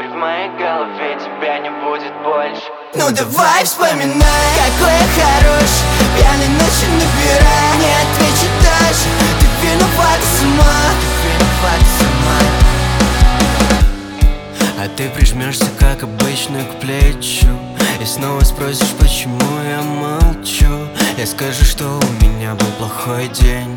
в моей голове, тебя не будет больше. Ну давай вспоминай, какой я хорош. Пьяной ночью набирай, не отвечу даже. Ты виновата сама, ты виновата сама. А ты прижмешься, как обычно, к плечу и снова спросишь, почему я молчу. Я скажу, что у меня был плохой день.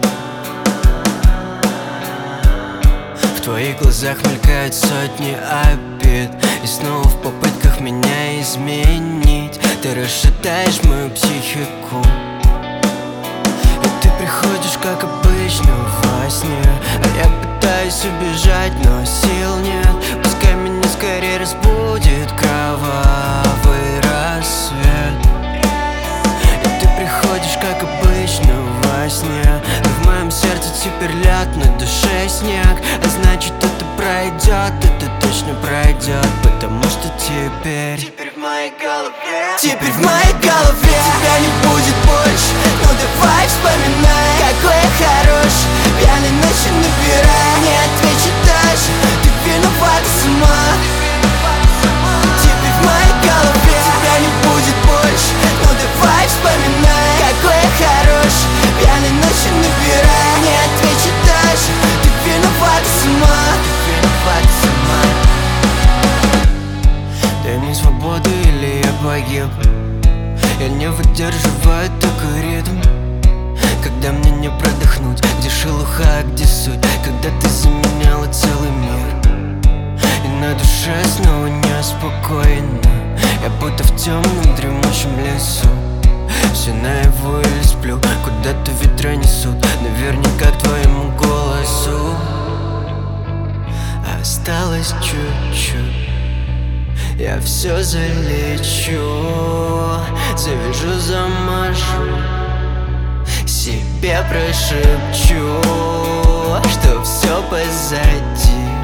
В твоих глазах мелькают сотни обид, и снова в попытках меня изменить ты расшатаешь мою психику. И ты приходишь, как обычно, во сне, а я пытаюсь убежать, но сил нет. Пускай меня скорее разбудит кровавый рассвет. И ты приходишь, как обычно, во сне, но в моем сердце теперь лед, на душе снег. А значит, это пройдет, это точно пройдет, потому что теперь в моей голове, теперь в моей голове тебя не будет больше. Ну давай вспоминай, какой я хорош. Пьяной ночью набирай, не отвечу даже. Ты виновата сама. Теперь в моей голове тебя не будет больше. Ну давай вспоминай, какой я хорош. Пьяной ночью набирай, не отвечу даже. Ты виновата сама, ты виновата сама. Дай мне свободу, или я погиб. Я не выдерживаю такой ритм, когда мне не продохнуть. Где шелуха, а где суть, когда ты заменяла целый мир. И на душе снова неспокойно. Я будто в темном дремучем лесу. Все наяву или сплю, куда-то ветра несут, наверняка к твоему голосу. Осталось чуть-чуть, я все залечу, завяжу, замажу, себе прошепчу, что все позади.